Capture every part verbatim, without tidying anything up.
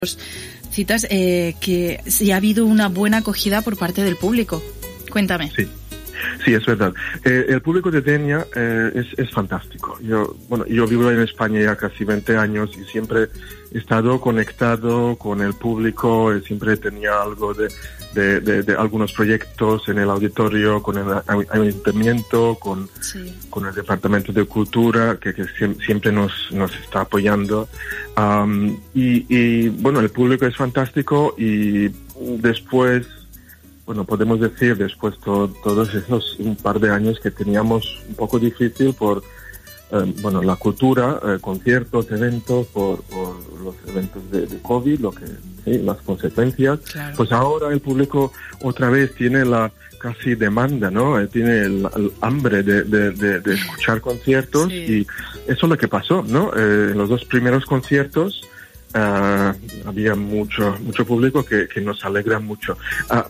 citas eh, que sí ha habido una buena acogida por parte del público. Cuéntame. Sí, sí, es verdad. Eh, el público de Denia eh, es, es fantástico. Yo, bueno, yo vivo en España ya casi veinte años y siempre he estado conectado con el público, eh, siempre tenía algo de, de, de, de algunos proyectos en el auditorio, con el ayuntamiento, con, sí. con el Departamento de Cultura, que, que siempre nos, nos está apoyando. Um, y, y, bueno, el público es fantástico y después, bueno, podemos decir, después to, todos esos un par de años que teníamos un poco difícil por, eh, bueno, la cultura, eh, conciertos, eventos, por, por los eventos de, de COVID, lo que, sí, las consecuencias, claro. Pues ahora el público otra vez tiene la casi demanda, ¿no? Eh, tiene el, el hambre de, de, de, de escuchar conciertos, sí. Y eso es lo que pasó, ¿no? Eh, en los dos primeros conciertos uh, había mucho mucho público que, que nos alegra mucho. Uh,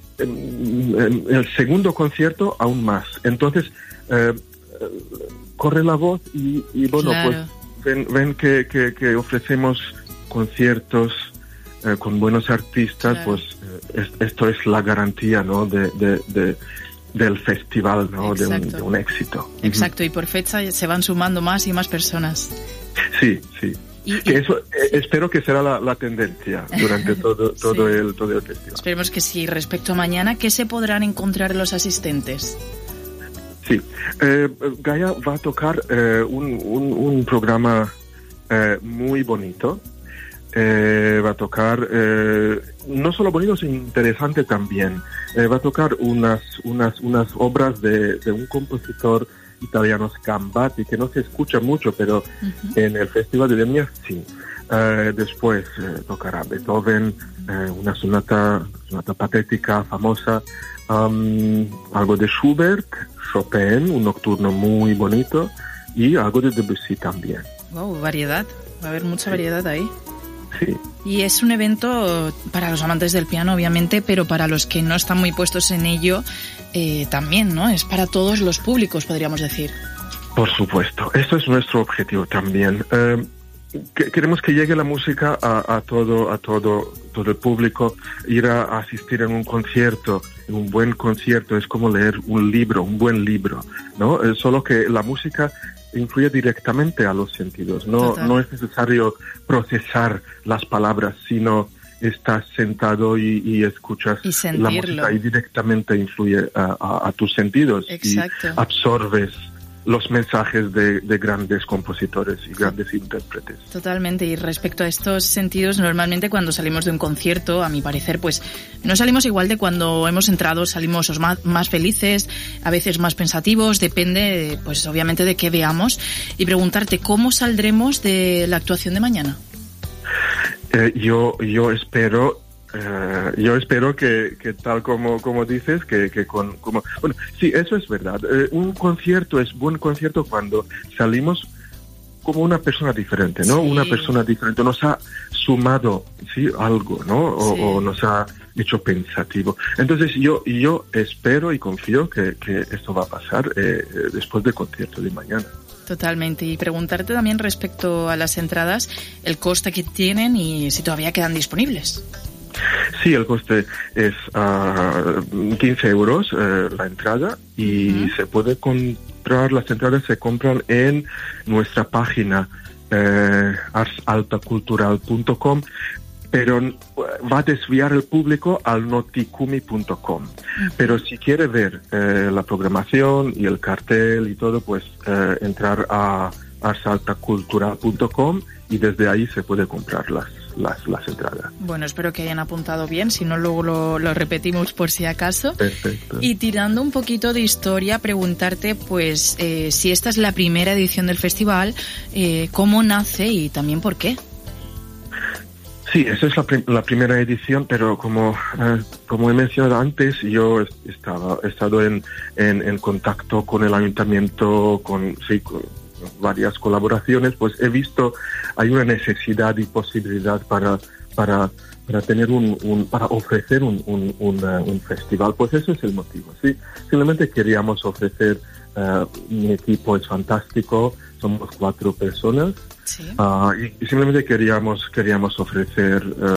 en, en el segundo concierto aún más. Entonces eh, corre la voz y, y bueno, claro. Pues ven, ven que, que, que ofrecemos conciertos eh, con buenos artistas, claro. Pues eh, es, esto es la garantía, ¿no? de, de, de del festival, ¿no? De un, de un éxito. Exacto, uh-huh. Y por fecha se van sumando más y más personas. Sí, sí. Y, que eso eh, espero que será la, la tendencia durante todo todo sí. el todo el festival. Esperemos que sí. Respecto a mañana, ¿qué se podrán encontrar los asistentes? Sí, eh, Gaia va a tocar eh, un, un, un programa eh, muy bonito. Eh, va a tocar eh, no solo bonito, sino interesante también. Eh, va a tocar unas unas unas obras de, de un compositor italiano, Gambatti, que no se escucha mucho, pero uh-huh. En el Festival de Denia sí. Eh, después eh, tocará Beethoven, eh, una sonata, sonata patética, famosa, um, algo de Schubert, Chopin, un nocturno muy bonito, y algo de Debussy también. Wow, variedad, va a haber mucha sí. variedad ahí. Sí. Y es un evento para los amantes del piano, obviamente, pero para los que no están muy puestos en ello, eh, también, ¿no? Es para todos los públicos, podríamos decir. Por supuesto, esto es nuestro objetivo también. Eh, que, queremos que llegue la música a, a todo, a todo, todo el público. Ir a asistir en un concierto, en un buen concierto, es como leer un libro, un buen libro, ¿no? Eh, solo que la música influye directamente a los sentidos. No, no es necesario procesar las palabras, sino estás sentado y, y escuchas y la música y directamente influye a, a, a tus sentidos. Exacto. Y absorbes los mensajes de, de grandes compositores y grandes intérpretes. Totalmente. Y respecto a estos sentidos, normalmente cuando salimos de un concierto, a mi parecer, pues no salimos igual de cuando hemos entrado, salimos más, más felices, a veces más pensativos, depende, pues obviamente de qué veamos. Y preguntarte, ¿cómo saldremos de la actuación de mañana? Eh, yo, yo espero... Uh, yo espero que, que tal como, como dices, que, que con, como, bueno, sí, eso es verdad. Uh, un concierto es buen concierto cuando salimos como una persona diferente, ¿no? Sí. Una persona diferente nos ha sumado, sí, algo, ¿no? O, sí. o nos ha hecho pensativo. Entonces yo, yo espero y confío que, que esto va a pasar eh, después del concierto de mañana. Totalmente. Y preguntarte también respecto a las entradas, el coste que tienen y si todavía quedan disponibles. Sí, el coste es uh, quince euros uh, la entrada y uh-huh. se puede comprar, las entradas se compran en nuestra página uh, ars alta cultural punto com, pero va a desviar el público al noticumi punto com. Uh-huh. Pero si quiere ver uh, la programación y el cartel y todo, pues uh, entrar a ars alta cultural punto com y desde ahí se puede comprar las Las, las entradas. Bueno, espero que hayan apuntado bien, si no luego lo, lo repetimos por si acaso. Perfecto. Y tirando un poquito de historia, preguntarte pues eh, si esta es la primera edición del festival, eh, cómo nace y también por qué. Sí, esa es la, prim- la primera edición, pero como eh, como he mencionado antes, yo he estado, he estado en, en, en contacto con el ayuntamiento, con, sí, con varias colaboraciones, pues he visto hay una necesidad y posibilidad para para para tener un, un para ofrecer un un, un, uh, un festival, pues ese es el motivo, sí. Simplemente queríamos ofrecer Uh, mi equipo es fantástico, somos cuatro personas. Sí. Uh, y, y simplemente queríamos, queríamos ofrecer... Uh,